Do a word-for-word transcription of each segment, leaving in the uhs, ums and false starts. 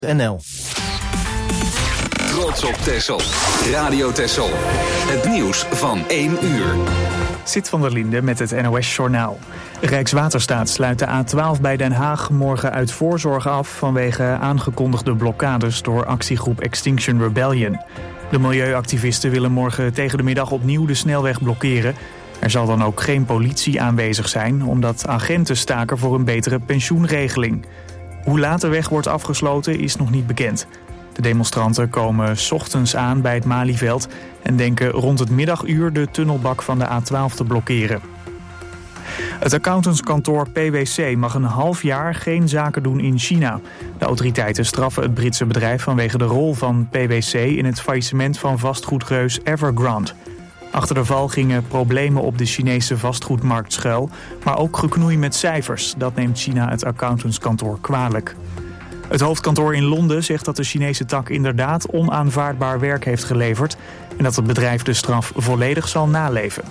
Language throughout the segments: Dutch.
N L. Trots op Texel. Radio Texel. Het nieuws van één uur. Sid van der Linde met het N O S-journaal. Rijkswaterstaat sluit de A twaalf bij Den Haag morgen uit voorzorg af vanwege aangekondigde blokkades door actiegroep Extinction Rebellion. De milieuactivisten willen morgen tegen de middag opnieuw de snelweg blokkeren. Er zal dan ook geen politie aanwezig zijn, omdat agenten staken voor een betere pensioenregeling. Hoe laat de weg wordt afgesloten is nog niet bekend. De demonstranten komen 's ochtends aan bij het Malieveld en denken rond het middaguur de tunnelbak van de A twaalf te blokkeren. Het accountantskantoor P W C mag een half jaar geen zaken doen in China. De autoriteiten straffen het Britse bedrijf vanwege de rol van P W C in het faillissement van vastgoedreus Evergrande. Achter de val gingen problemen op de Chinese vastgoedmarkt schuil, maar ook geknoei met cijfers. Dat neemt China het accountantskantoor kwalijk. Het hoofdkantoor in Londen zegt dat de Chinese tak inderdaad onaanvaardbaar werk heeft geleverd en dat het bedrijf de straf volledig zal naleven.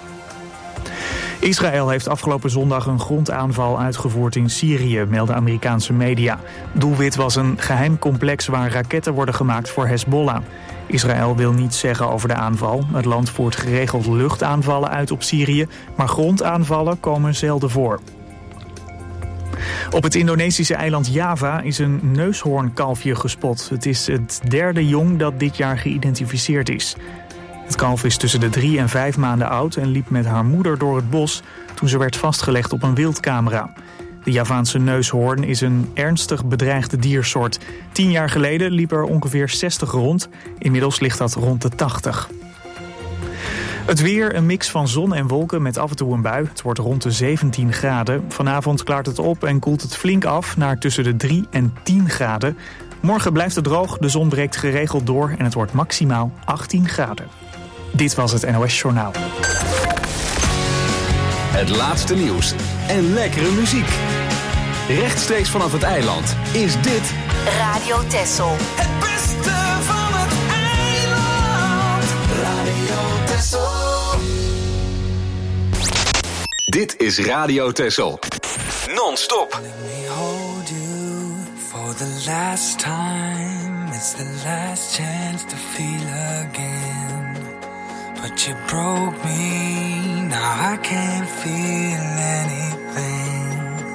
Israël heeft afgelopen zondag een grondaanval uitgevoerd in Syrië, melden Amerikaanse media. Doelwit was een geheim complex waar raketten worden gemaakt voor Hezbollah. Israël wil niets zeggen over de aanval. Het land voert geregeld luchtaanvallen uit op Syrië, maar grondaanvallen komen zelden voor. Op het Indonesische eiland Java is een neushoornkalfje gespot. Het is het derde jong dat dit jaar geïdentificeerd is. Het kalf is tussen de drie en vijf maanden oud en liep met haar moeder door het bos toen ze werd vastgelegd op een wildcamera. De Javaanse neushoorn is een ernstig bedreigde diersoort. Tien jaar geleden liep er ongeveer zestig rond. Inmiddels ligt dat rond de tachtig. Het weer, een mix van zon en wolken met af en toe een bui. Het wordt rond de zeventien graden. Vanavond klaart het op en koelt het flink af naar tussen de drie en tien graden. Morgen blijft het droog, de zon breekt geregeld door en het wordt maximaal achttien graden. Dit was het N O S-journaal. Het laatste nieuws en lekkere muziek. Rechtstreeks vanaf het eiland is dit Radio Texel. Het beste van het eiland. Radio Texel. Dit is Radio Texel. Non-stop. Let me hold you for the last time. It's the last chance to feel again. But you broke me, now I can't feel anything.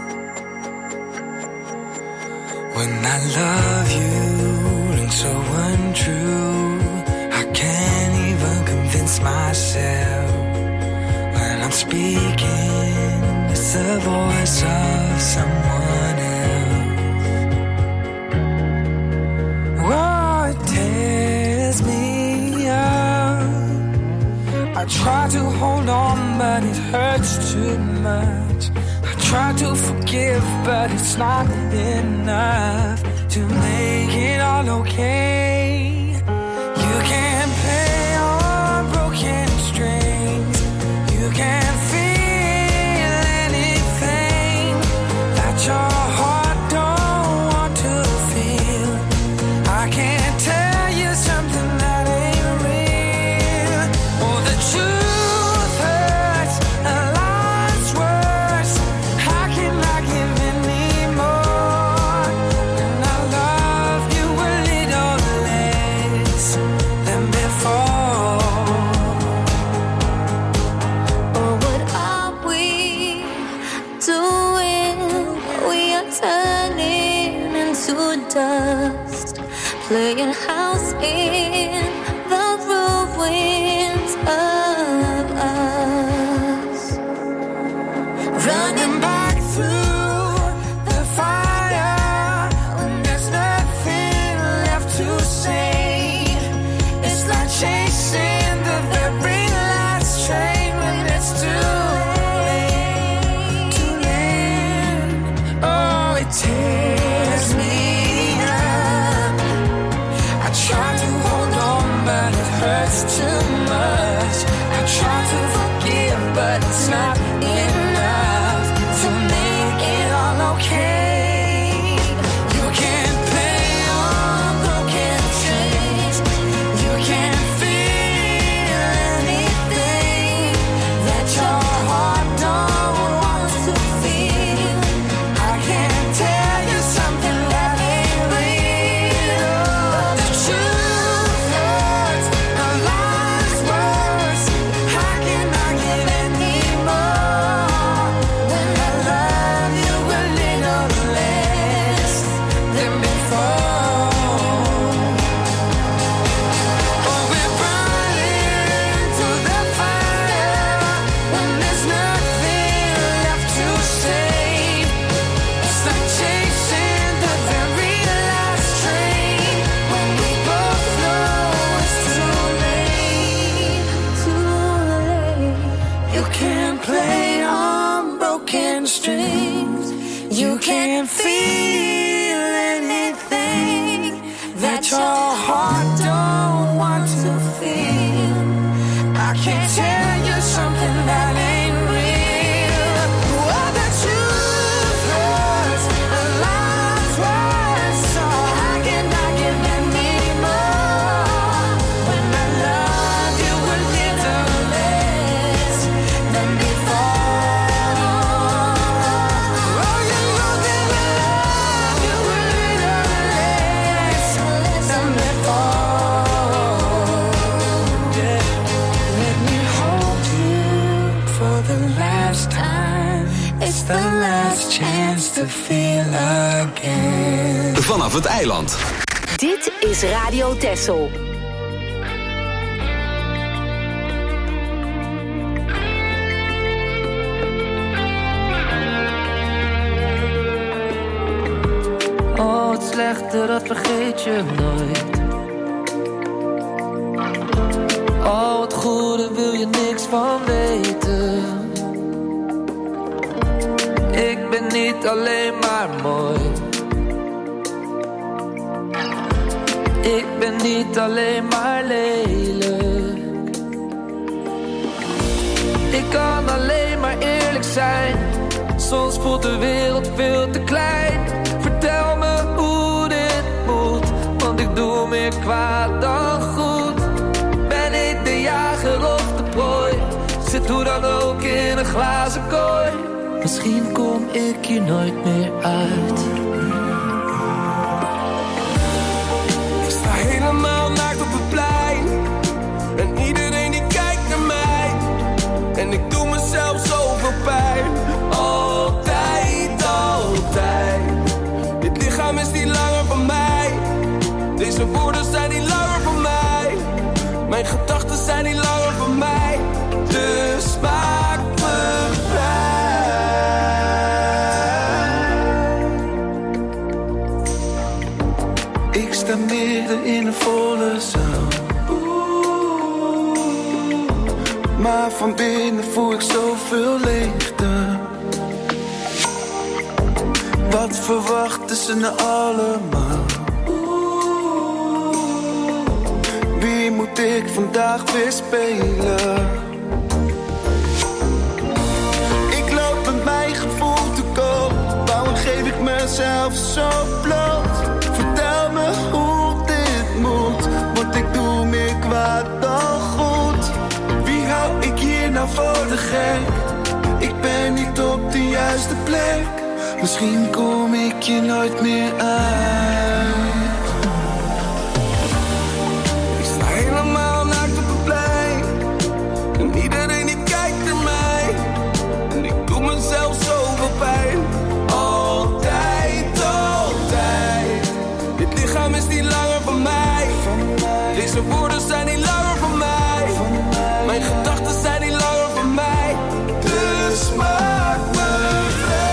When I love you, rings so untrue. I can't even convince myself. When I'm speaking, it's the voice of someone else. Oh, it tears me up. I try to hold on, but it hurts too much. I try to forgive, but it's not enough to make it all okay. You can't play on broken strings. You can't feel anything that your heart don't want to feel. I can't tell you something that ain't real. Oh, the truth hurts, a lot's worse. How can I give anymore when I love you a little less than before? Oh, what are we doing? We are turning into dust, playing house in the ruins of us. Running back through the fire when there's nothing left to say. It's like chasing the very last train when it's too late, too late. Oh, it tears me up. I try to hold on, but it hurts too much. I try to forgive, but it's not enough. Vanaf het eiland. Dit is Radio Texel. Oh, het slechte, dat vergeet je nooit. Oh, het goede wil je niks van weten. Ik ben niet alleen maar mooi. Ik ben niet alleen maar lelijk. Ik kan alleen maar eerlijk zijn. Soms voelt de wereld veel te klein. Vertel me hoe dit moet, want ik doe meer kwaad dan goed. Ben ik de jager of de prooi? Zit hoe dan ook in een glazen kooi. Misschien kom ik hier nooit meer uit. Helemaal naakt op het plein. En iedereen die kijkt naar mij. En ik doe mezelf zoveel pijn. Altijd, altijd. Dit lichaam is niet langer van mij. Deze woorden zijn niet langer van mij. Mijn gedachten zijn niet langer van mij. Dus maak me vrij. Ik sta midden in een volle zaal. Maar van binnen voel ik zoveel leegte. Wat verwachten ze nou allemaal? Wie moet ik vandaag weer spelen? Ik loop met mijn gevoel te koop. Waarom geef ik mezelf zo bloot? Vertel me hoe dit moet, want ik doe meer kwaad dan goed. Wie hou ik hier nou voor de gek? Ik ben niet op de juiste plek. Misschien kom ik je nooit meer uit. Ik sta helemaal naakt op het plein. En iedereen die kijkt naar mij. En ik doe mezelf zoveel pijn. Altijd, altijd. Dit lichaam is niet langer van mij. Deze woorden zijn niet langer van mij. Mijn gedachten zijn niet langer van mij. Dus maak me vrij.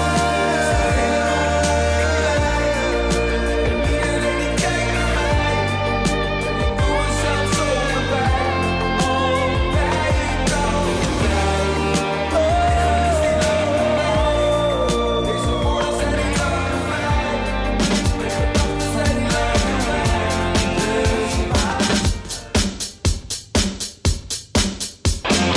Iedereen die kijkt naar mij. En ik doe mezelf zoveel pijn. Altijd, altijd. Oh, dit lichaam is niet langer van mij. Deze woorden zijn niet langer van mij. Mijn gedachten zijn niet langer van mij. Dus maak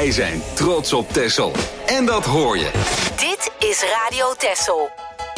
Wij zijn trots op Texel. En dat hoor je. Dit is Radio Texel.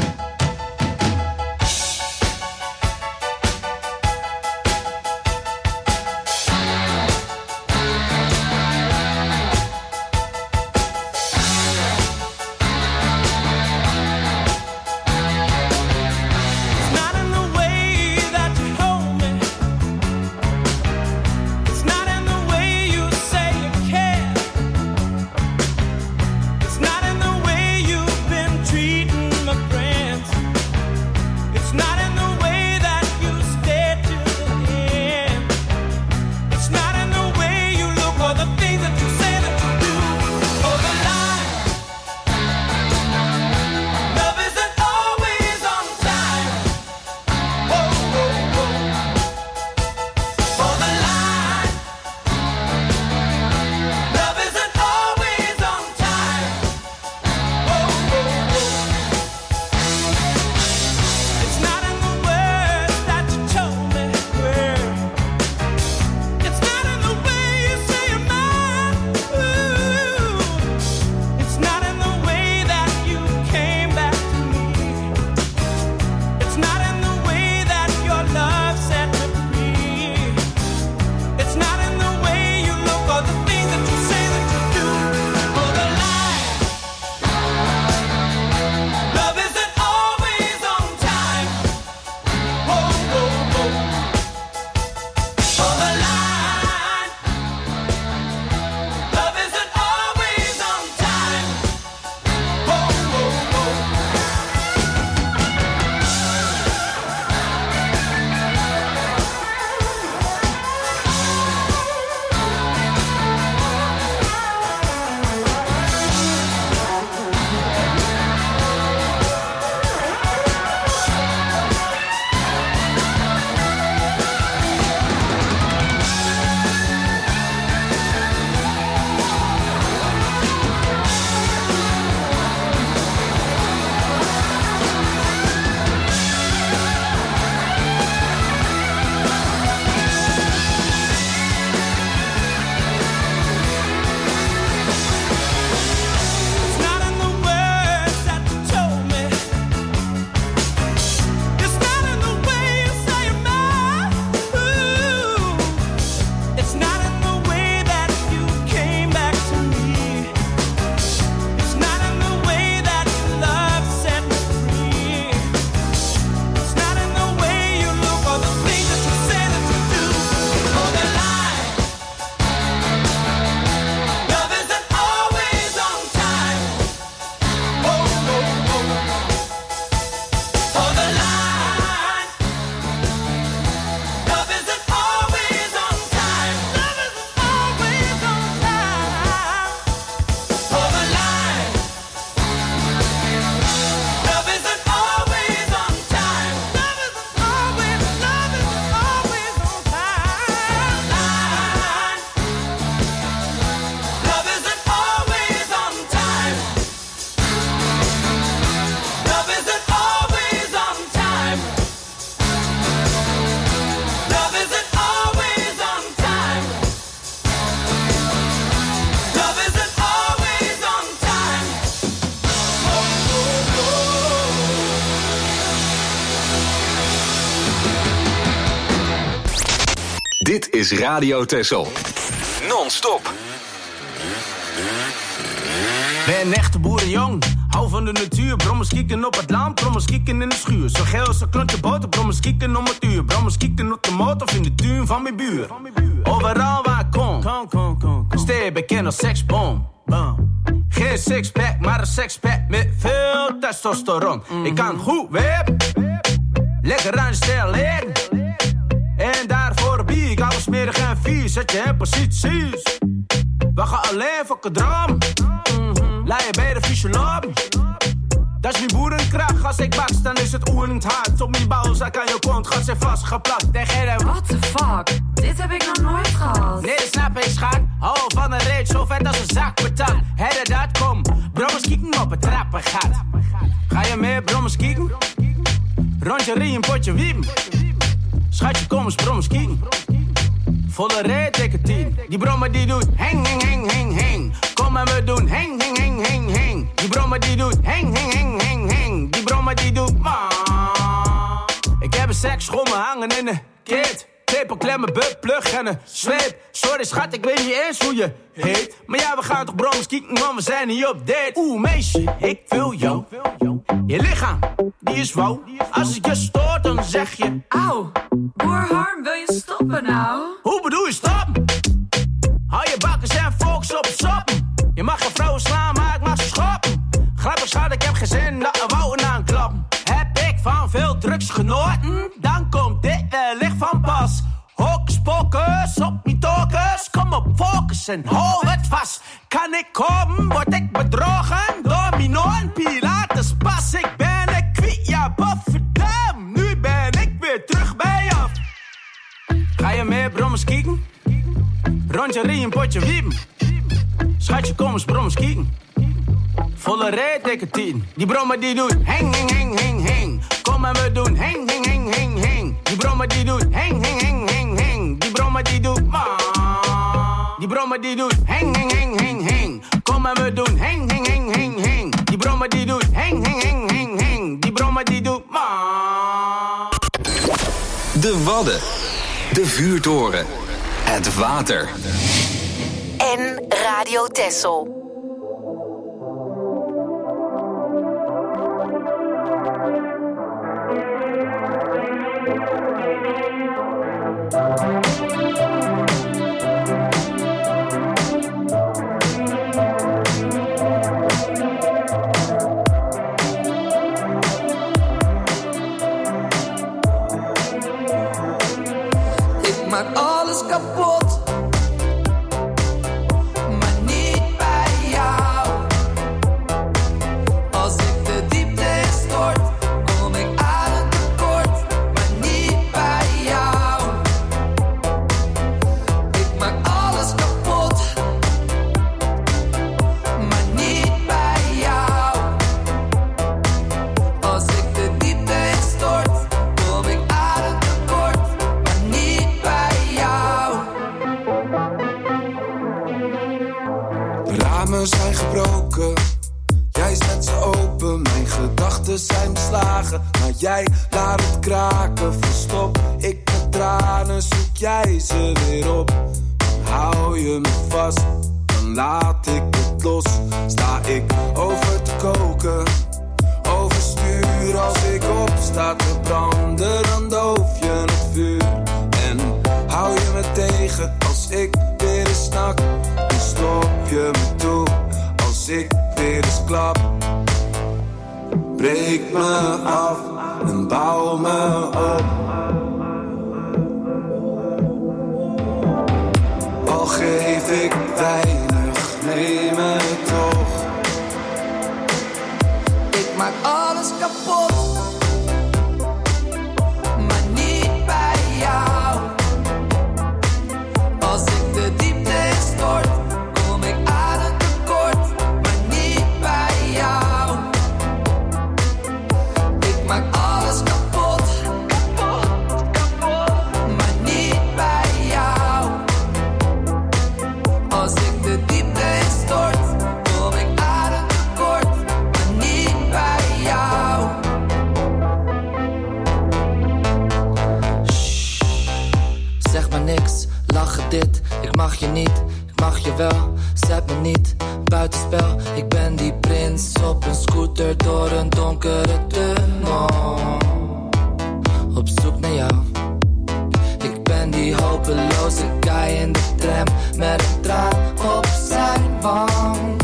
Dit is Radio Texel. Non-stop. Ben een echte boerenjong, hou van de natuur. Brommers kieken op het land, brommers kieken in de schuur. Zo geel als een klontje boter, brommers kieken om het uur. Brommers kieken op de motor of in de tuin van mijn buur. Overal waar ik kom, kom, kom, kom, kom. Stay bekend als seksbom. Geen sixpack, maar een sexpack met veel testosteron. Mm-hmm. Ik kan goed web, lekker aan de stijl liggen. En daarvoor bier ik alles smerig en vies. Zet je in posities. We gaan alleen voor kadram. Mm-hmm. Laat je bij de fysioloog. Dat is mijn boerenkracht. Als ik baks, dan is het oerend hard. Op mijn balzak aan je kont gaat ze vastgeplakt. Tegen hem. What the fuck? Dit heb ik nog nooit gehad. Nee, dat snap ik, schat. Hou van een reet, zo vet als een zak patat. Herre dat, kom. Brommers kieken op het trappengat. Ga je mee, brommers kieken? Rondje rie, een potje wiepen. Schatje, kom eens, brommers kieken. volle reet, dikke tien. Die brommer die doet heng, heng, heng, heng, heng. Kom en we doen heng, heng, heng, heng, heng. Die brommer die doet heng, heng, heng, heng, heng. Die brommer die doet ma. Ik heb een seksschommel hangen in de kit. Tepel, klemmen, bub, plug en een zweep. Sorry schat, ik weet niet eens hoe je heet. Maar ja, we gaan toch brommers kieken, want we zijn niet op date. Oeh meisje, ik wil jou. Je lichaam, die is wauw. Als het je stoort, dan zeg je Auw, boer Harm, wil je stoppen nou? Hoe bedoel je stoppen? Hou je bakkers en focus op het soppen. Je mag geen vrouwen slaan, maar ik mag ze schoppen. Grappig schat, ik heb geen zin dat we wouden aanklappen. Heb ik van veel drugs genoten? Dan komt dit wellicht van pas. Hokus pokus, op niet tokus. Kom op, focus en hou het vast. Kan ik komen, word ik bedrogen? Domino en Pilates pas. Ik ben een kwiet, ja bofferdam. Nu ben ik weer terug bij je. Ga je meer brommers kieken? Rondje rie, een potje wiepen. Schatje, kom eens brommers kieken. Volle reet, dikke tien. Die brommer die doet heng, heng, heng, heng, heng. Kom en we doen heng, heng, heng, heng, heng. Die brommer die doet heng, heng, heng, heng, heng. Die brommer die doet ma. Die brommer die doet heng, heng, heng, heng, heng. Kom en we doen heng, heng, heng, heng, heng. Die brommer die doet heng, heng, heng, heng, heng. Die brommer die doet ma. De Wadden. De vuurtoren. Het water. En Radio Texel. Ik maak alles kapot, maar niet bij jou. Als ik de diepte instort, kom ik aan het tekort, maar niet bij jou. Ik maak alles kapot, maar niet bij jou. Als ik de diepte instort, kom ik aan het tekort, maar niet bij jou. De ramen zijn gebroken, jij zet ze open. Mijn gedachten zijn beslagen, maar jij laat het kraken. Verstop ik mijn tranen, zoek jij ze weer op. Dan hou je me vast, dan laat ik het los. Sta ik over te koken, overstuur. Als ik opsta te branden, dan doof je het vuur. En hou je me tegen als ik weer eens snak. Dan stop je me toe als ik weer eens klap. Breek me af en bouw me op. Al geef ik weinig, neem het toch. Ik maak alles kapot, maar niet bij jou. Als ik de diepte instort, kom ik aan het tekort, maar niet bij jou. Ik maak alles kapot, kapot, kapot, maar niet bij jou. Als ik de diepte instort, kom ik aan het tekort, maar niet bij jou. Shh, zeg maar niks, lachen dit. Ik mag je niet, ik mag je wel. Zet me niet, buitenspel. Ik ben die prins op een scooter door een donkere tunnel. Op zoek naar jou. Ik ben die hopeloze guy in de tram met een traan op zijn wang.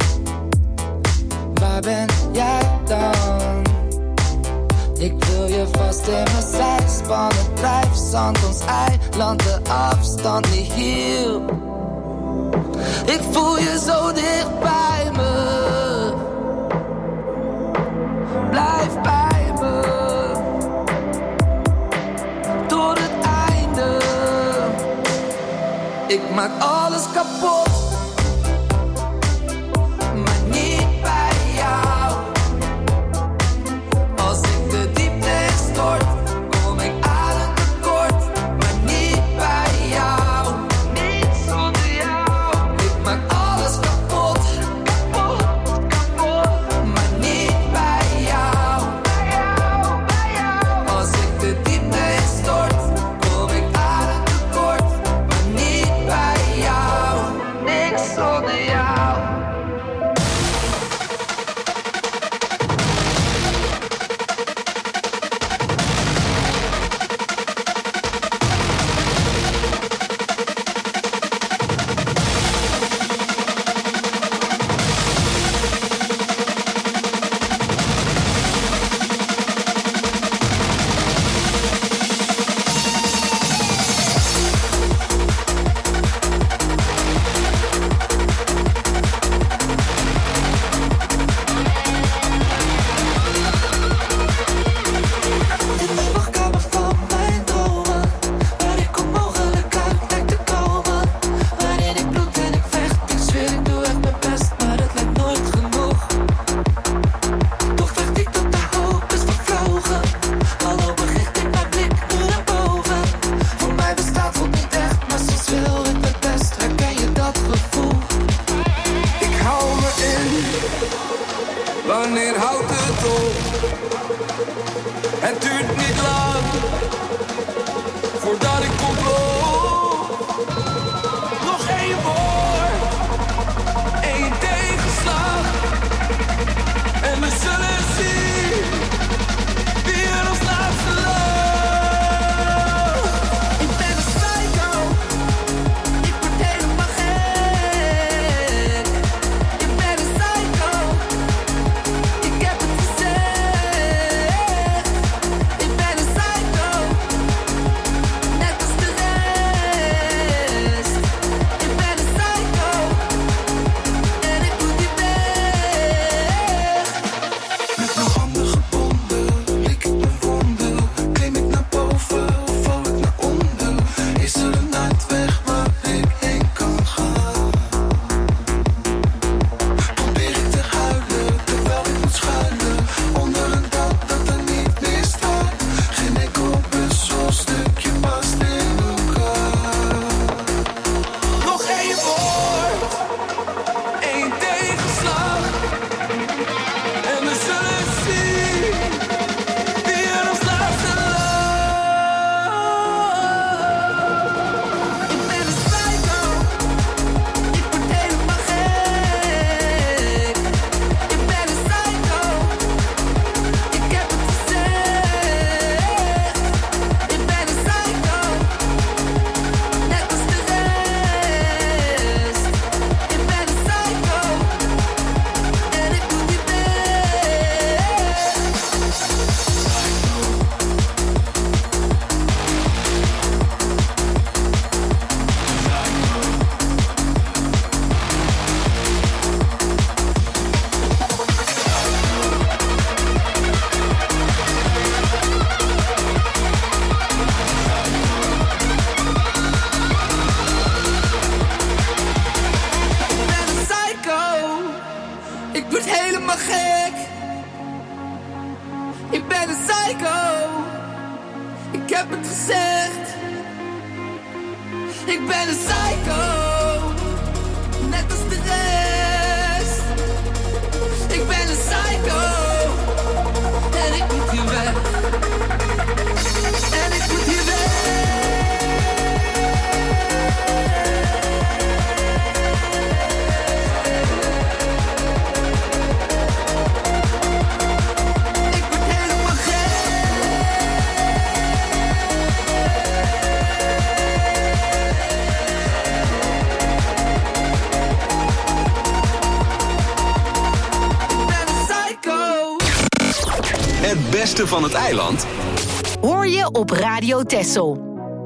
Waar ben jij dan? Ik wil je vast in mijn zij spannen. Drijfzand, ons eiland, de afstand niet hiel. Ik voel je zo dicht bij me. Blijf bij me. Door het einde. Ik maak alles kapot, maar niet bij jou. Als ik de diepte instort, kom ik aan het tekort, maar niet bij jou. Ik ben een psycho, net als de rest. Ik ben een psycho, en ik moet hier weg. En ik moet hier weg. Het beste van het eiland hoor je op Radio Texel.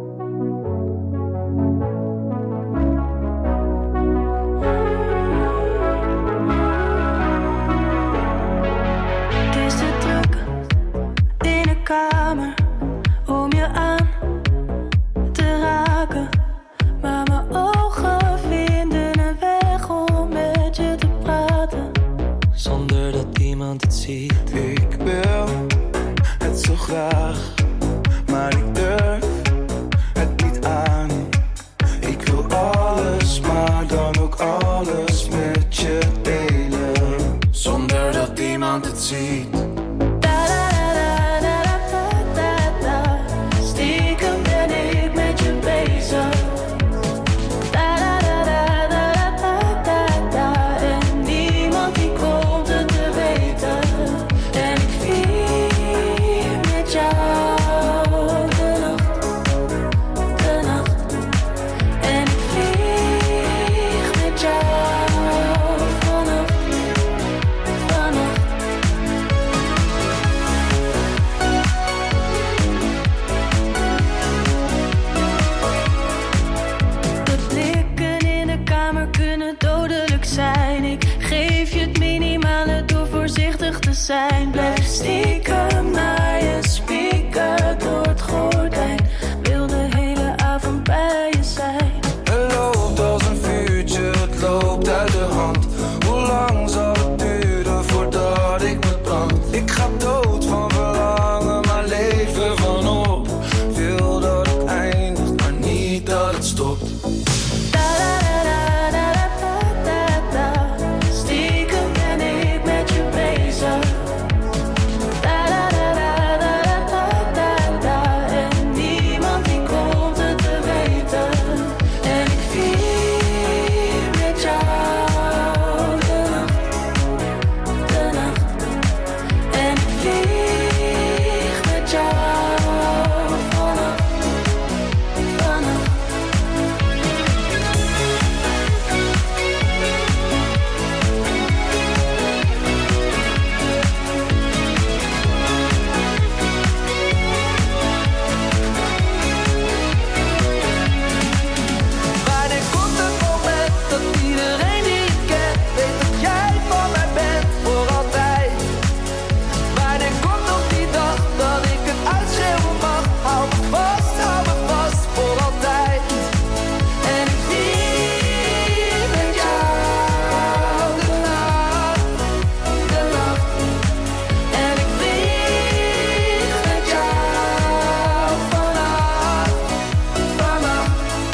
Het is te druk in de kamer om je aan te raken, maar mijn ogen vinden een weg om met je te praten, zonder dat iemand het ziet. Ik wil het zo graag, maar ik durf het niet aan. Ik wil alles, maar dan ook alles met je delen, zonder dat iemand het ziet. Stiekem ben ik met je bezig. En niemand die komt het te weten. En ik vier met jou de nacht, de nacht. En ik vlieg met jou vannacht, vannacht. De blikken in de kamer kunnen dodelijk zijn. Ik geef je het minimale door voorzichtig te zijn. Blijf stiekem naar je spieken door het gordijn. Wil de hele avond bij je zijn. Het loopt als een vuurtje, het loopt uit de hand. Hoe lang zal het duren voordat ik me brand? Ik ga dood van verlangen, maar leven van op. Wil dat het eindigt, maar niet dat het stopt. Stiekem ben ik met je bezig. En niemand die komt het te weten. En ik vier met jou de nacht, de nacht. En ik vlieg met jou vannacht, vannacht. Wanneer komt het moment dat iedereen die ik ken weet dat jij van mij bent voor altijd? Wanneer komt nog die dag dat ik het uitschreeuwen mag? Hou me vast, hou me vast voor altijd. En ik vier met jou de nacht, de nacht. En ik vlieg met jou vannacht, vannacht.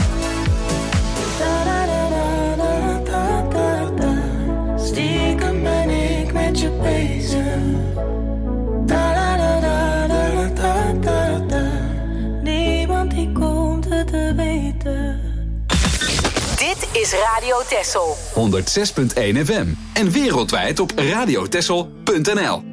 Stiekem ben ik met je bezig. Niemand die komt het te weten. Dit is Radio Texel. honderd zes punt één F M en wereldwijd op radiotexel punt n l.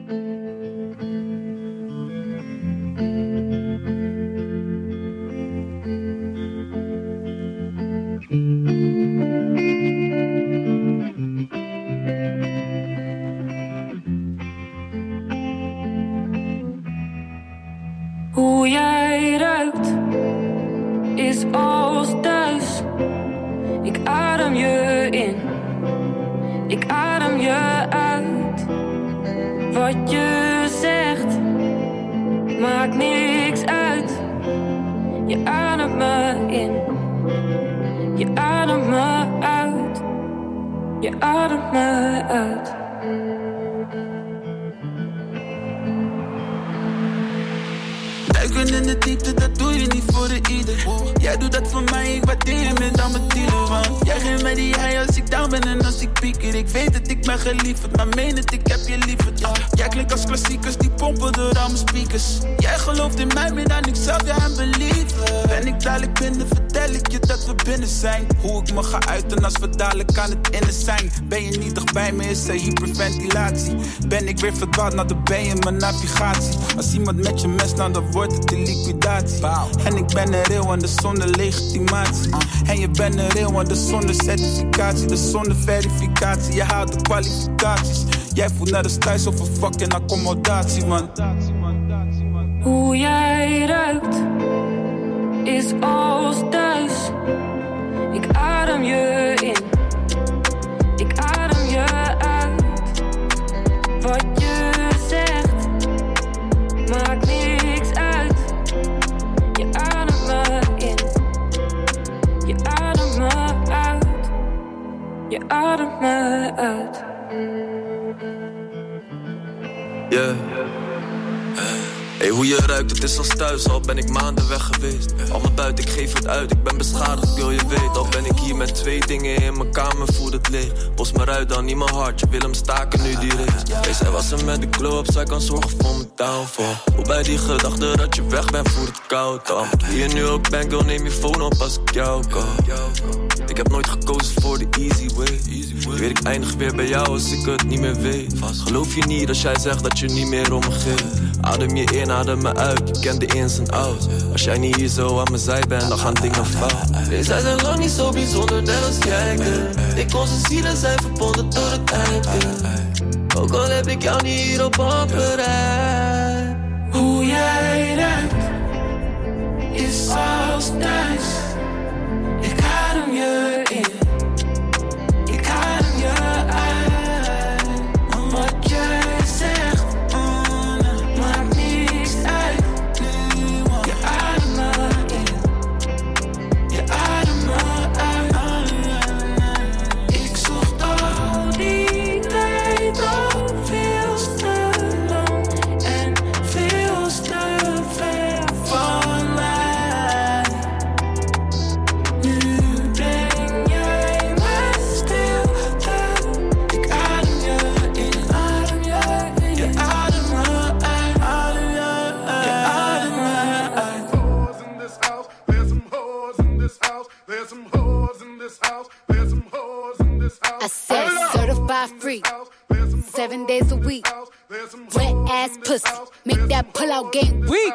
Hoe jij ruikt is als thuis. Ik adem je in, ik adem je uit. Wat je zegt maakt niks uit. Je ademt me in, je ademt me uit. Je ademt me uit. Duiken Springen in de diepte, dat doe je niet voor de ieder. Jij doet dat voor mij, ik waardeer je meer dan mijn dealer. Want jij geeft mij die high als ik down ben en als ik pieker. Ik weet dat ik ben geliefd, maar meen het, ik heb je lieferd. Uh, jij klinkt als klassiekers, die pompen door al mijn speakers. Jij gelooft in mij meer dan ik zelf, ja, en believer. Ben ik dadelijk binnen, vertel ik je dat we binnen zijn. Hoe ik me ga uiten als we dadelijk aan het innen zijn. Ben je niet dichtbij me, is er hyperventilatie. Ben ik weer verdwaald naar de B in mijn navigatie. Als iemand met je mes, nou dan wordt het in liquidatie. En ik ben er real en de zonder legitimatie. En je bent er real en de zonder certificatie. De zonder verificatie, je haalt de kwalificaties. Jij voelt net als thuis over fucking accommodatie, man. Hoe jij ruikt is als thuis. Ik adem je in, ik adem je uit. Wat je zegt maakt niks uit. Je ademt me in, je ademt me uit. Je ademt me uit. Yeah. Hey, hoe je ruikt, het is als thuis, al ben ik maanden weg geweest. Al mijn buiten, ik geef het uit, ik ben beschadigd, wil je weet. Al ben ik hier met twee dingen in mijn kamer, voel het leeg. Bos me uit dan niet mijn hart, je wil hem staken nu die race. Hey, zij was er met de glow-up, zij kan zorgen voor mijn downfall. Hoe bij die gedachte dat je weg bent, voelt het koud al. Wie je nu ook bent, girl, neem je phone op als ik jou call. Ik heb nooit gekozen voor de easy way. Weet ik eindig weer bij jou als ik het niet meer weet. Geloof je niet als jij zegt dat je niet meer om me geeft. Adem je in, adem me uit, je kent de ins en outs. Als jij niet hier zo aan mijn zij bent, dan gaan dingen fout. Nee, zij zijn lang niet zo bijzonder, net als jij. Ik onze zielen zijn verbonden door het einde. Ook al heb ik jou niet hier op handbereid. Hoe jij ruikt is als thuis. Ik adem je in, ik adem je uit. Wat jij zegt maakt niks uit. Je ademt me in, je ademt me uit. Ik zocht al die tijd op veel te lang en veel te ver van mij. Nu breng jij me stilte. Ik adem je in, adem je in, je ademt me uit, adem je, je ademt me uit. There's some hoes in this house. There's some hoes in this house. There's some hoes in this house. I said certified free, seven days a week. Wet ass pussy, make that pull out game weak.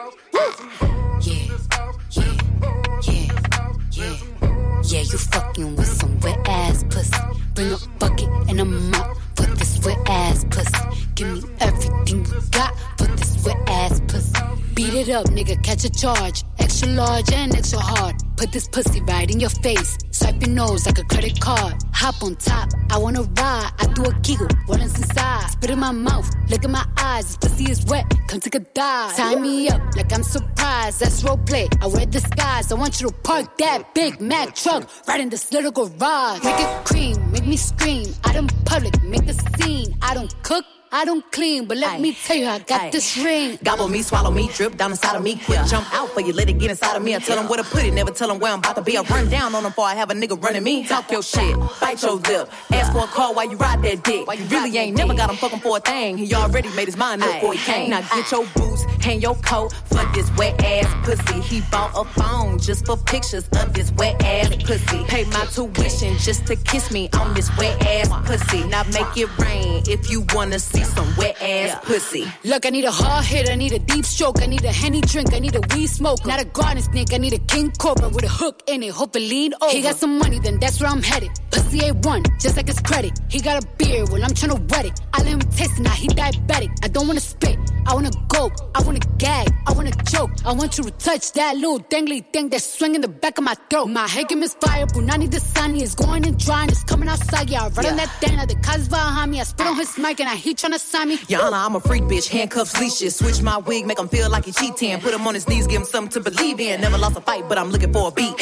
Yeah, yeah, yeah, yeah. Yeah, you fucking with some wet ass pussy. Bring a bucket and a mop for this wet ass pussy. Give me everything you got for this wet ass pussy. Beat it up, nigga, catch a charge. Extra large and extra hard. Put this pussy right in your face. Swipe your nose like a credit card. Hop on top, I wanna ride. I do a giggle, what is inside? Spit in my mouth, look in my eyes. This pussy is wet, come take a dive. Tie me up like I'm surprised, that's roleplay. I wear disguise, I want you to park that Big Mac truck right in this little garage. Make it cream, make me scream. Out in public, make a scene. I don't cook, I don't clean, but let Aye. me tell you, I got Aye. this ring. Gobble me, swallow me, drip down inside of me. Quick yeah. jump out for you, let it get inside of me. I tell them where to put it, never tell them where I'm about to be. I run down on them before I have a nigga running me. Talk your shit, bite your lip. Ask for a call while you ride that dick. While you really ain't never got him fucking for a thing. He already made his mind up before he came. Now get your boots, hang your coat for this wet ass pussy. He bought a phone just for pictures of this wet ass pussy. Pay my tuition just to kiss me on this wet ass pussy. Now make it rain if you wanna see some wet ass Yeah. pussy. Look, I need a hard hit, I need a deep stroke, I need a Henny drink, I need a weed smoke. Not a garden snake, I need a king cobra with a hook in it, hope it lean over. He got some money, then that's where I'm headed. Pussy A one, just like his credit. He got a beard, well I'm tryna wet it. I let him taste it, now he diabetic. I don't wanna spit, I wanna go, I wanna gag, I wanna choke. I want you to touch that little dangly thing that's swinging the back of my throat. My head game is fire, Punani the sunny is going and drying, it's coming outside, yeah. I run yeah. on that thing, the cuz behind me, I spit on his mic and I he tryna sign me. Yeah. I'm a freak bitch, handcuffs, leashes. Switch my wig, make him feel like he cheating. Put him on his knees, give him something to believe in. Never lost a fight, but I'm looking for a beat. In the food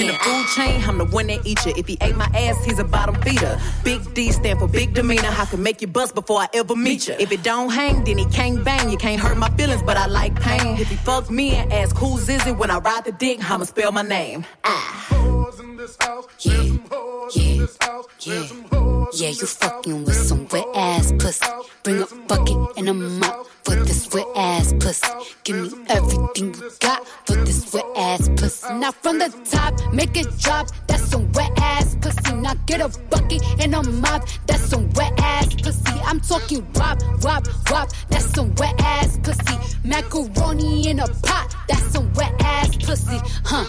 chain, I'm the one that eat you. If he ate my ass, he's a bottom feeder. Big D stand for big demeanor. I can make you bust before I ever meet you. If it don't hang, then he can't bang. You can't hurt my feelings, but I like pain. If he fuck me and ask who's is it when I ride the dick, I'ma spell my name. Ah. Yeah, yeah, yeah. Yeah, you fucking with some wet ass pussy. Bring a bucket and a mop for this wet ass pussy. Give me everything you got for this wet ass pussy. Now from the top, make it drop. That's some wet ass pussy. Now get a bucket and a mop. That's some wet ass pussy. I'm talking wop, wop, wop. That's some wet ass pussy. Macaroni in a pot. That's some wet ass pussy, huh?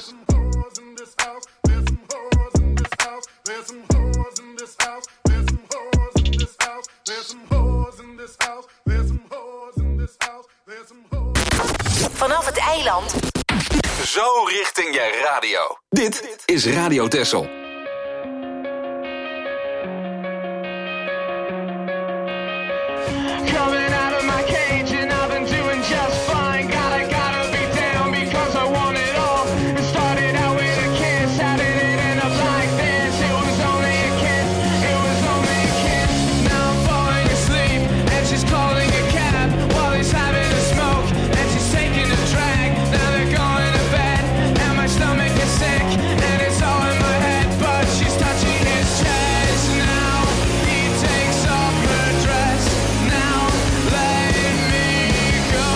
There's some hoes in this house. There's some hoes in this house. There's some hoes in this house. There's some hoes in this house. There's some hoes. Vanaf het eiland. Zo richting je radio. Dit is Radio Texel. Coming out of my cage and I've been doing just fine. Gotta, gotta be down because I want it all. It started out with a kiss. How did it end up like this? It was only a kiss. It was only a kiss. Now I'm falling asleep and she's calling a cab while he's having a smoke and she's taking a drag. Now they're going to bed and my stomach is sick and it's all in my head. But she's touching his chest now. He takes off her dress. Now let me go.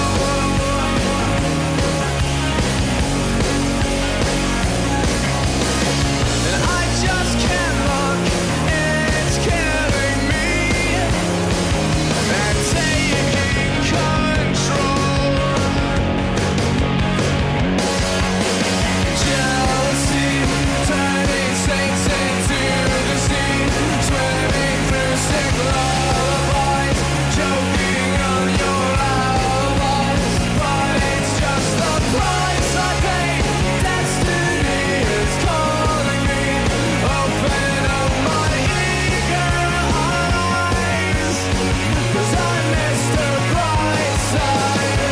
And I just can't look. It's killing me. And taking control. Jealousy turning saints into the sea. Swimming through sick lullabies. Choking on your alibis. But it's just the price I pay. Destiny is calling me. Open up my eager eyes. 'Cause I missed the bright side.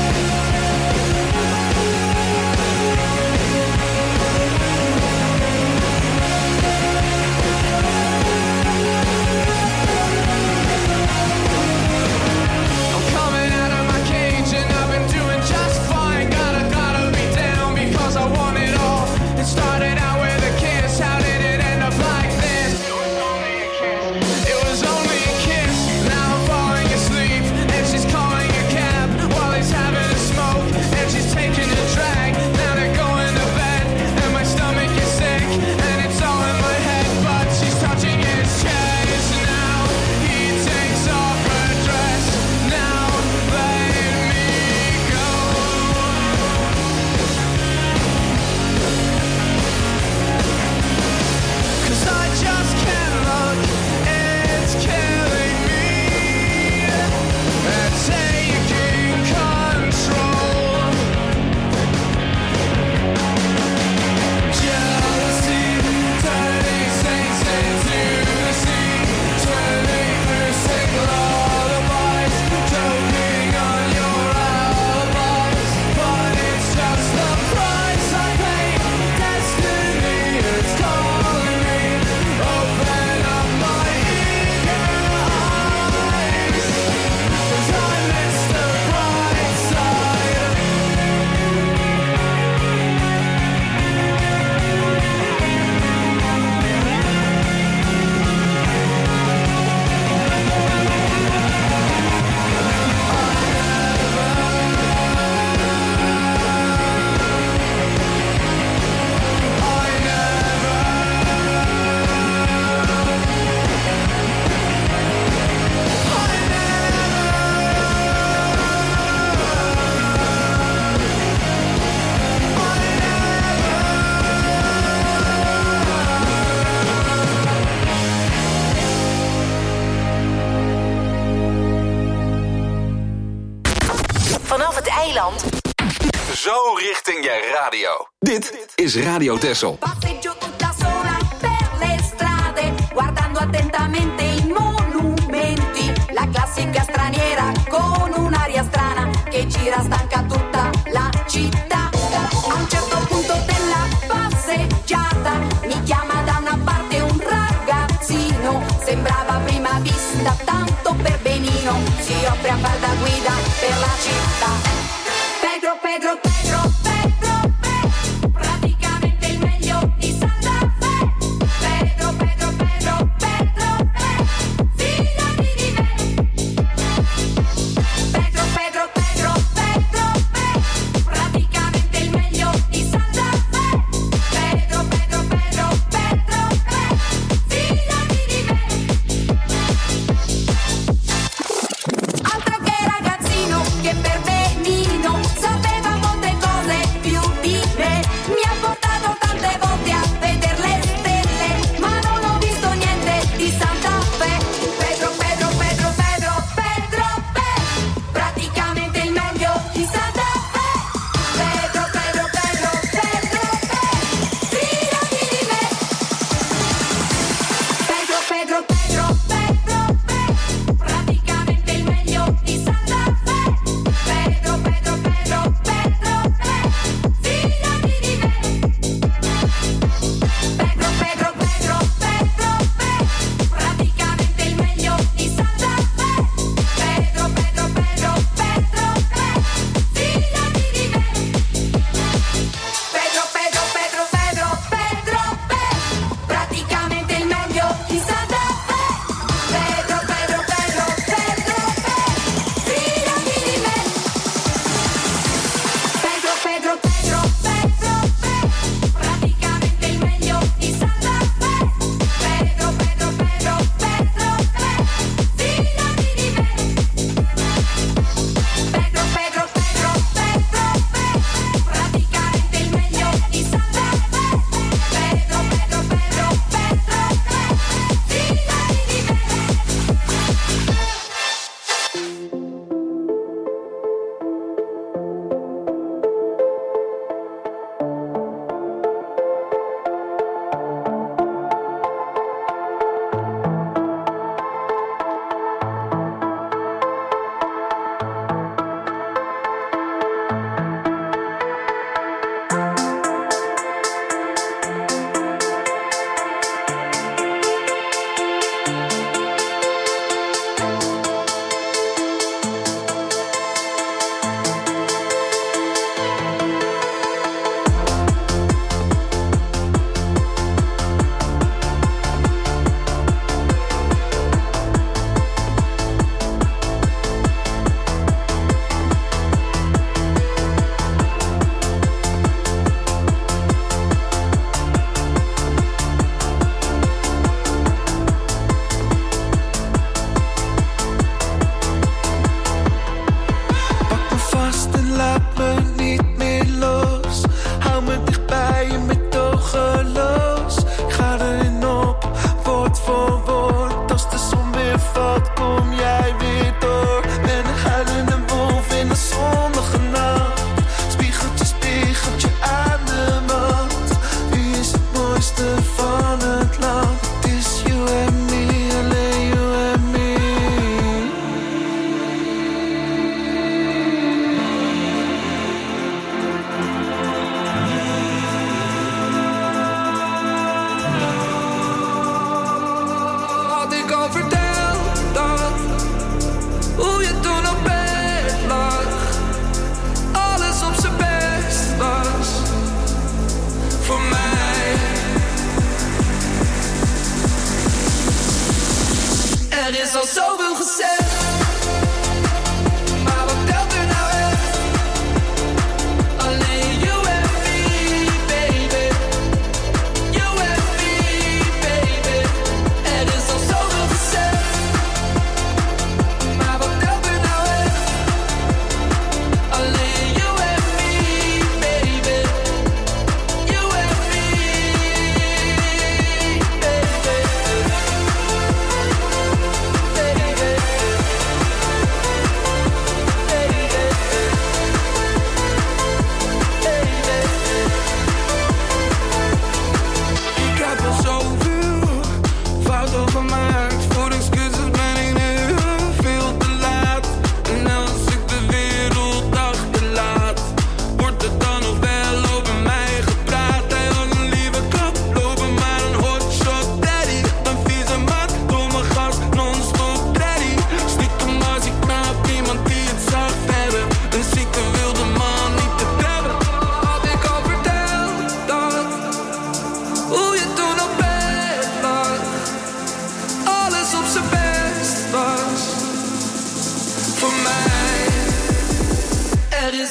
I'm coming out of my cage and I've been doing just fine. Gotta, gotta be down because I want it all. It started out with a kiss. How did it end up like this? It was only a kiss. It was only a kiss. Now I'm falling asleep and she's calling a cab while he's having a smoke and she's taking a drag. Now they're going to bed and my stomach is sick and it's all in my head. But she's touching his chest now. He takes off her dress. Now let me go. 'Cause I just can't look. It's killing me. And taking control. Jealousy turning saints into the sea. Swimming through sick lullabies. Choking on your alibis. But it's just the price I pay. Destiny is calling me. Open up my eager eyes. 'Cause I missed the bright side. Vanaf het eiland. Zo richting je radio. Dit is Radio Texel. Passeggio tutta sola per le strade, guardando attentamente i monumenti. La classica straniera con un'aria strana che gira stanca tutta la città. A un certo punto della passeggiata mi chiama da una parte un ragazzino, sembrava a prima vista tanto per benino, si offre a far da guida per la città. Pedro, Pedro, Pedro, Pedro, Pedro, praticamente il meglio di Santa Fe. Pedro, Pedro, Pedro, Pedro, Pedro, fidati di me. Pedro, Pedro, Pedro, Pedro, Pedro, praticamente il meglio di Santa Fe. Pedro, Pedro, Pedro, Pedro, Pedro, fidati di me. Altro che ragazzino che per benino sapeva molte cose più di me. Mi ha portato tante volte a vedere le stelle, ma non ho visto niente di Santa Fe. Pedro, Pedro, Pedro, Pedro, Pedro, Pedro, praticamente il meglio di Santa Fe. Pedro, Pedro, Pedro, Pedro, Pedro, fidati di me. Pedro, Pedro, Pedro, Pedro, Pedro, praticamente il meglio di Santa Fe. Pedro, Pedro, Pedro, Pedro, Pedro, fidati di me. Pedro, Pedro, Pedro, Pedro, Pedro, praticamente il meglio di Santa Fe. Pedro, Pedro, Pedro, Pedro, Pedro, fidati di me. Pedro, Pedro, Pedro, Pedro, Pedro, Pedro, praticamente il meglio di Santa Fe. Pedro, Pedro, Pedro, Pedro, Pedro, fidati di me. Pedro, Pedro, Pedro, Pedro, Pedro, praticamente il meglio di Santa Fe. Pedro, Pedro, Pedro, Pedro, Pedro, fidati di me. Pedro, Pedro, Pedro, Pedro, Pedro, praticamente il meglio di Santa Fe. Pedro, Pedro, Pedro, Pedro, Pedro, fidati di me. Pak me vast en laat me niet meer los. Hou me dicht bij je met ogenloos. Ik ga erin op, woord voor woord. Als de zon weer valt, kom jij weer door. Ben een huilende wolf in een zonnige nacht. Spiegeltje, spiegeltje aan de wand. Wie is het mooiste van het land? Het is you en me, alleen you en me. Had ik al verteld dat hoe je toen op bed lag, alles op zijn best was voor mij.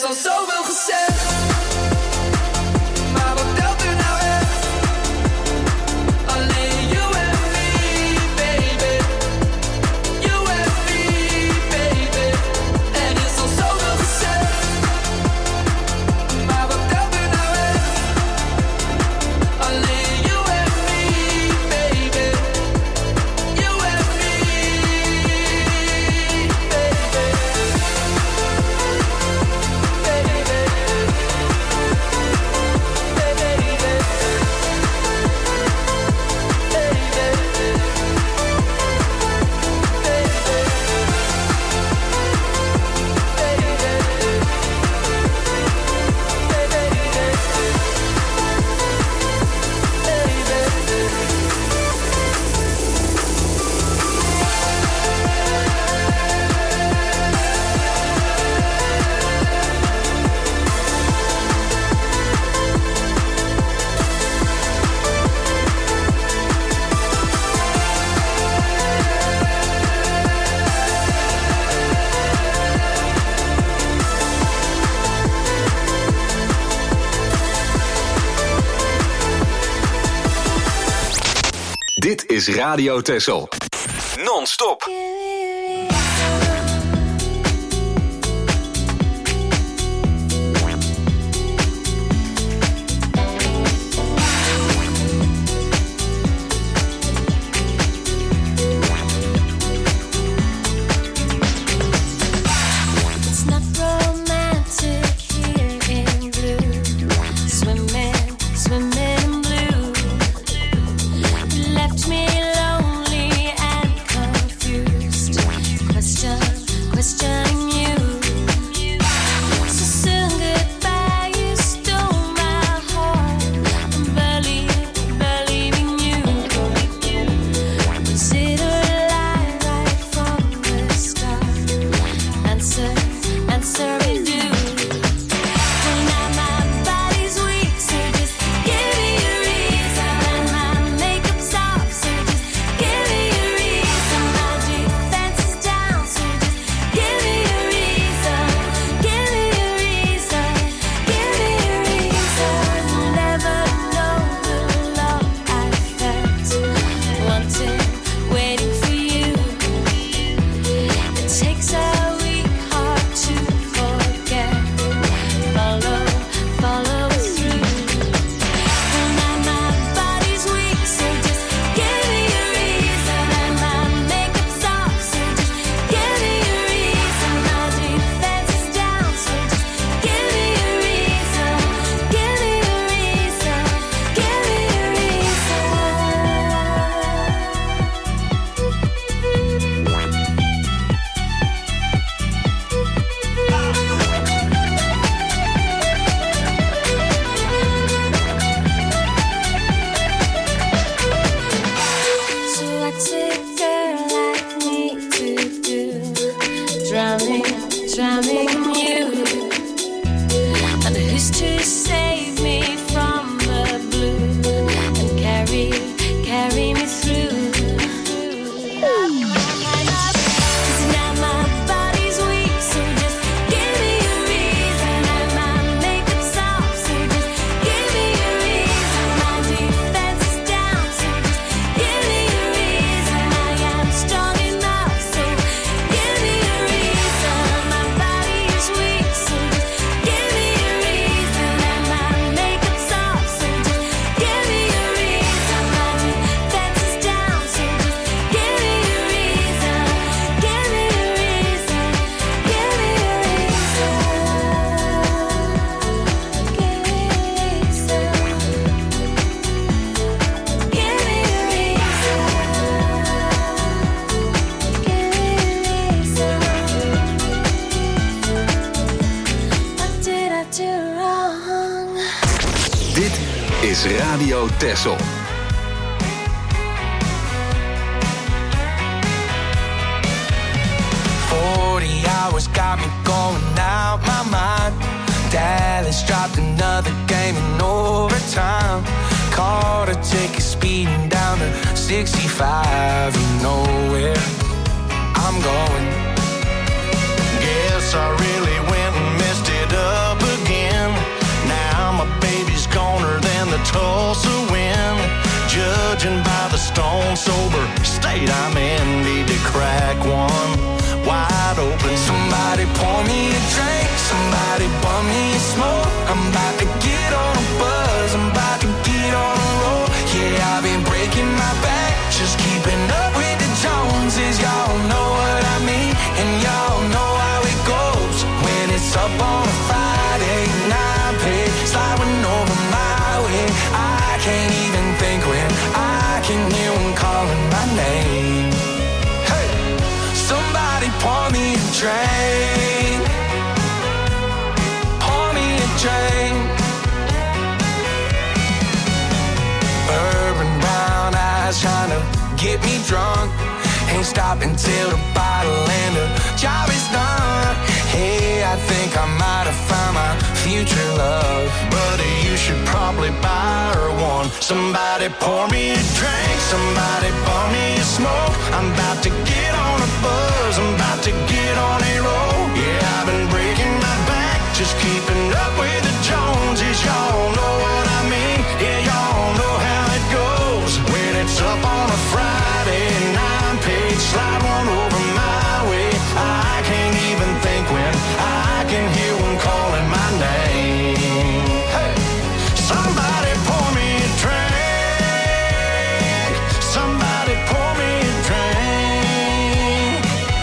al zoveel gezegd, maar wat telt er nou echt? Alleen you and me, baby. You and me, baby. Er is al zoveel gezegd, maar wat telt er nou echt? Alleen you and me, baby. You and me, baby. Dit is Radio Texel. Non-stop. It's not romantic here in blue. Swimming, swimming in blue. You left me lonely and confused. Question, questioning you. So soon goodbye, you stole my heart. I'm believing, believing you. Was it a lie right from the start? Answer, answer me do. Well, now my body's weak, so just give me a reason. And my makeup's off, so just give me a reason. My defense is down, so just give me a reason. Give me a reason. Give me a reason. Never know the love I felt. Wanting, waiting for you. It takes a weak heart to forget. Follow, follow through. Well, now my body's weak, so just give me a reason. And my makeup's off, so just give me a reason. My defense is down, so just give me a reason. Give me a reason. Give me a So what's a girl like me to do? Drowning, drowning in you. And who's to save me from the blue and carry, carry me through? 'Cause now my body's weak, so just give me a reason. And my makeup's off, so just give me a reason. My defense is down, so just give me a reason. I am strong enough, so give me a reason. My body is weak, so just give me a reason. And my makeup's off, so just give me a reason. My defense is down, so just give me a reason. Give me a reason. Give me a reason. Give me a reason. Give me a reason. What did I do wrong? Dit is Radio Texel. forty hours got me going out my mind. Dallas dropped another game in overtime. Caught a ticket speeding down to sixty-five. You know where I'm going. Guess I really went and messed it up. Tulsa wind, judging by the stone sober state I'm in. Need to crack one wide open. Somebody pour me a drink, somebody bum me a smoke. I'm about to get on a buzz, I'm about to get on a roll. Yeah, I've been breaking my back, just keeping up with the Joneses. Y'all know what I mean, and y'all know how it goes. When it's up on a Friday night, pay sliding over my way. I can't even think when I can hear them calling my name. Hey, somebody pour me a drink, pour me a drink. Urban brown eyes trying to get me drunk. Ain't stopping till the bottle and the job is done. Hey, I think I might have found my future love. Buddy, you should probably buy her one. Somebody pour me a drink, somebody pour me a smoke. I'm about to get on a buzz, I'm about to get on a roll. Yeah, I've been breaking my back, just keeping up with the Joneses. Y'all know what I mean, yeah, y'all know how it goes. When it's up on a Friday nine page, slide one over my way. I can't even think when I can hear one calling my name. Hey, somebody pour me a drink, somebody pour me a drink.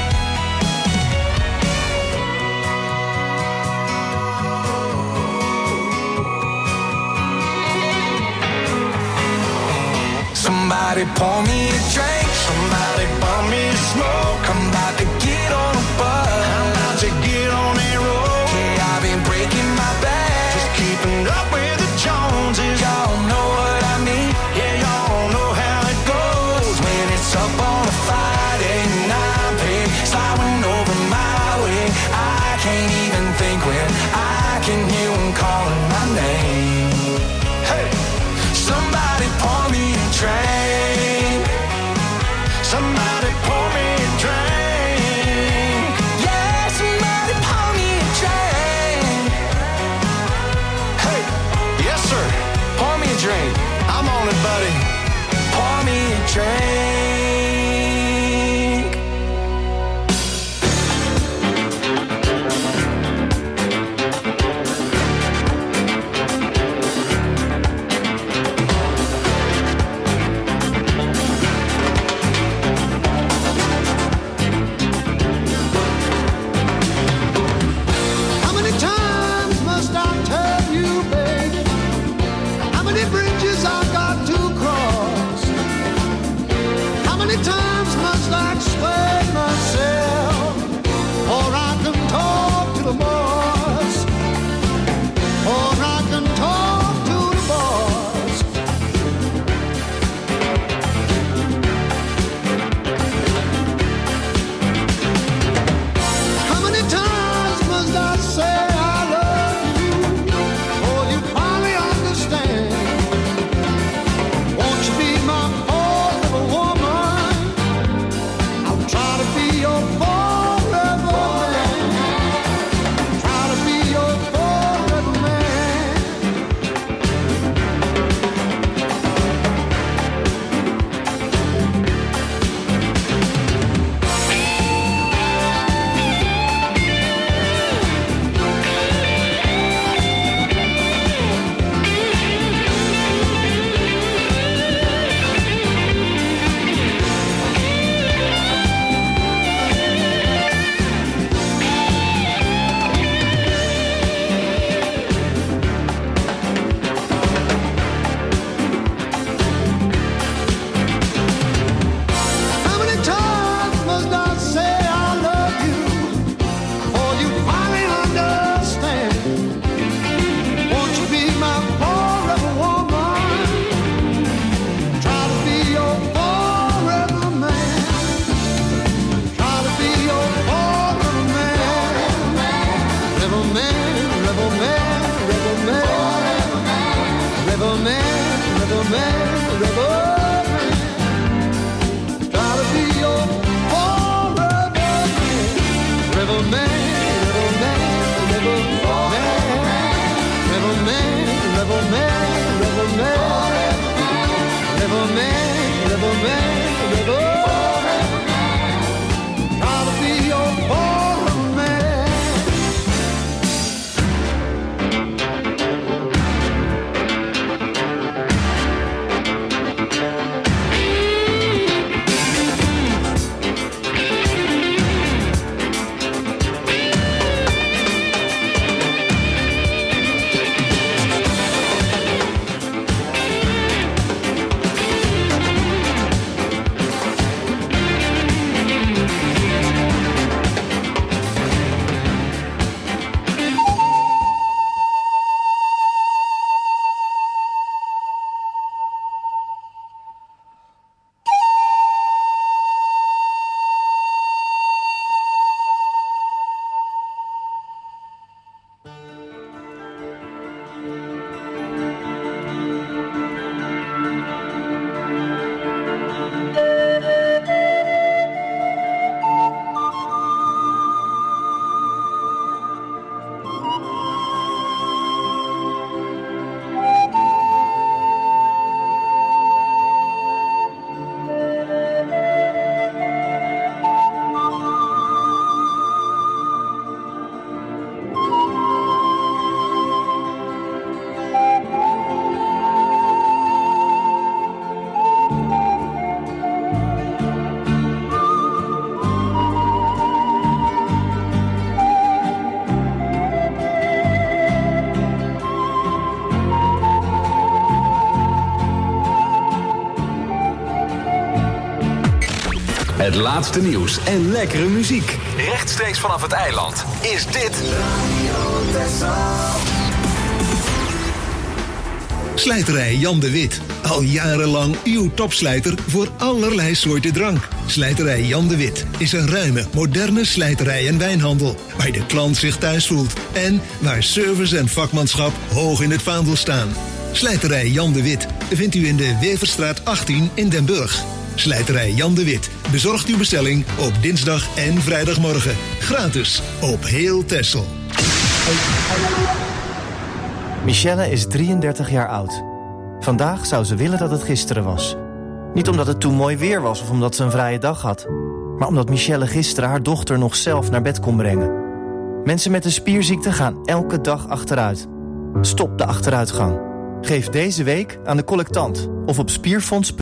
Somebody pour me a drink, somebody pour me a smoke. I'm about to get on a buzz, I'm about to get on a roll. Yeah, I've been breaking my back, just keeping up with the Joneses. Y'all know what I mean, yeah, y'all know how it goes. When it's up on a Friday night, pay sliding over my way. I can't even think when I can hear them calling my name. Hey, somebody pour me a drink, somebody pour me a drink. River man, river man, river. Gotta be your foreman man. Het laatste nieuws en lekkere muziek. Rechtstreeks vanaf het eiland is dit Radio Texel. Slijterij Jan de Wit. Al jarenlang uw topslijter voor allerlei soorten drank. Slijterij Jan de Wit is een ruime, moderne slijterij en wijnhandel. Waar de klant zich thuis voelt. En waar service en vakmanschap hoog in het vaandel staan. Slijterij Jan de Wit vindt u in de Weverstraat achttien in Den Burg. Slijterij Jan de Wit bezorgt uw bestelling op dinsdag en vrijdagmorgen. Gratis op heel Texel. Michelle is drieëndertig jaar oud. Vandaag zou ze willen dat het gisteren was. Niet omdat het toen mooi weer was of omdat ze een vrije dag had. Maar omdat Michelle gisteren haar dochter nog zelf naar bed kon brengen. Mensen met een spierziekte gaan elke dag achteruit. Stop de achteruitgang. Geef deze week aan de collectant of op spierfonds.